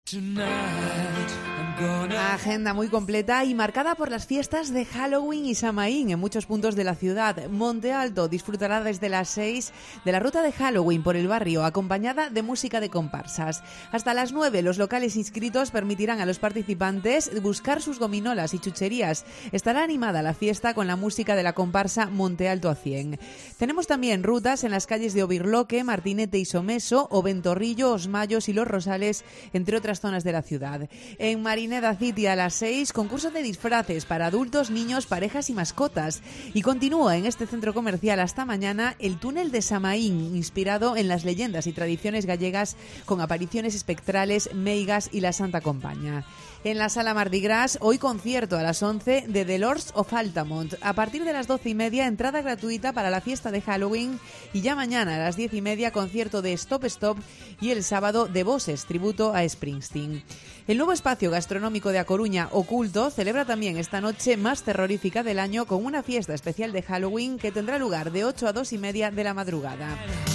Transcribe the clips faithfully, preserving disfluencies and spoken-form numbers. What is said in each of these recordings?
Agenda muy completa y marcada por las fiestas de Halloween y Samaín en muchos puntos de la ciudad. Monte Alto disfrutará desde las seis de la ruta de Halloween por el barrio, acompañada de música de comparsas. Hasta las nueve los locales inscritos permitirán a los participantes buscar sus gominolas y chucherías. Estará animada la fiesta con la música de la comparsa Monte Alto a cien. Tenemos también rutas en las calles de Obirloque, Martinete y Someso, Oventorrillo, Osmayos y Los Rosales, entre otras zonas de la ciudad. En Marineda City a las seis, concurso de disfraces para adultos, niños, parejas y mascotas. Y continúa en este centro comercial hasta mañana el túnel de Samaín, inspirado en las leyendas y tradiciones gallegas, con apariciones espectrales, meigas y la Santa Compaña. En la Sala Mardi Gras, hoy concierto a las once de The Lords of Altamont. A partir de las doce y media, entrada gratuita para la fiesta de Halloween. Y ya mañana a las diez y media, concierto de Stop Stop. Y el sábado, de Voces, tributo a Springsteen. El nuevo espacio gastronómico de A Coruña, Oculto, celebra también esta noche más terrorífica del año con una fiesta especial de Halloween que tendrá lugar de ocho a dos y media de la madrugada.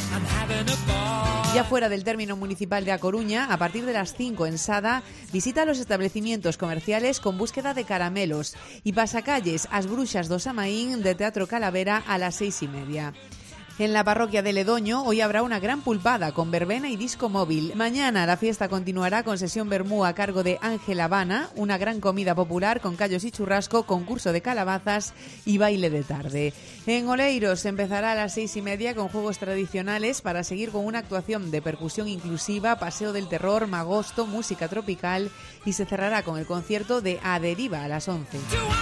Ya fuera del término municipal de A Coruña, a partir de las cinco en Sada, visita los establecimientos comerciales con búsqueda de caramelos y pasacalles As Bruxas do Samaín de Teatro Calavera a las seis y media. En la parroquia de Ledoño hoy habrá una gran pulpada con verbena y disco móvil. Mañana la fiesta continuará con sesión vermú a cargo de Ángel Habana, una gran comida popular con callos y churrasco, concurso de calabazas y baile de tarde. En Oleiros empezará a las seis y media con juegos tradicionales para seguir con una actuación de percusión inclusiva, paseo del terror, magosto, música tropical y se cerrará con el concierto de A Deriva a las once.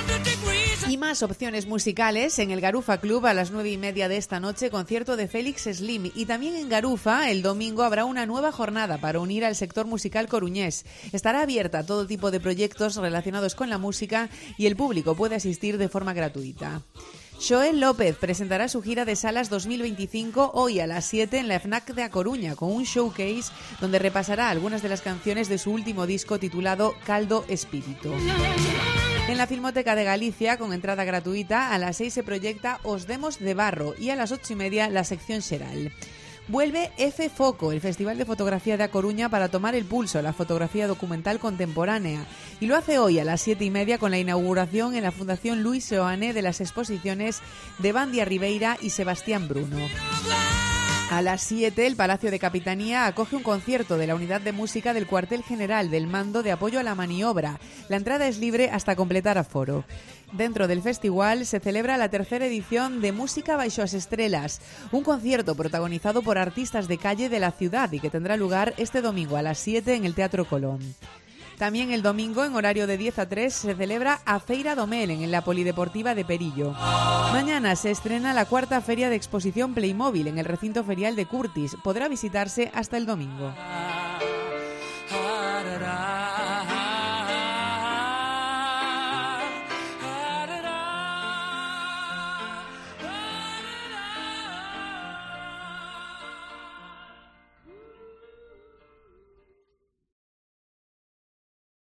Y más opciones musicales en el Garufa Club a las nueve y media de esta noche, concierto de Félix Slim. Y también en Garufa el domingo habrá una nueva jornada para unir al sector musical coruñés. Estará abierta a todo tipo de proyectos relacionados con la música y el público puede asistir de forma gratuita. Joel López presentará su gira de salas dos mil veinticinco hoy a las siete en la FNAC de A Coruña con un showcase donde repasará algunas de las canciones de su último disco titulado Caldo Espíritu. En la Filmoteca de Galicia, con entrada gratuita, a las seis se proyecta Os Demos de Barro y a las ocho y media la sección Xeral. Vuelve F Foco, el Festival de Fotografía de A Coruña, para tomar el pulso a la fotografía documental contemporánea. Y lo hace hoy a las siete y media con la inauguración en la Fundación Luis Seoane de las exposiciones de Bandia Ribeira y Sebastián Bruno. A las siete, el Palacio de Capitanía acoge un concierto de la Unidad de Música del Cuartel General del Mando de Apoyo a la Maniobra. La entrada es libre hasta completar aforo. Dentro del festival se celebra la tercera edición de Música baixo as estrelas, un concierto protagonizado por artistas de calle de la ciudad y que tendrá lugar este domingo a las siete en el Teatro Colón. También el domingo, en horario de diez a tres, se celebra a Feira do Melen en la Polideportiva de Perillo. Mañana se estrena la cuarta feria de exposición Playmobil en el recinto ferial de Curtis. Podrá visitarse hasta el domingo.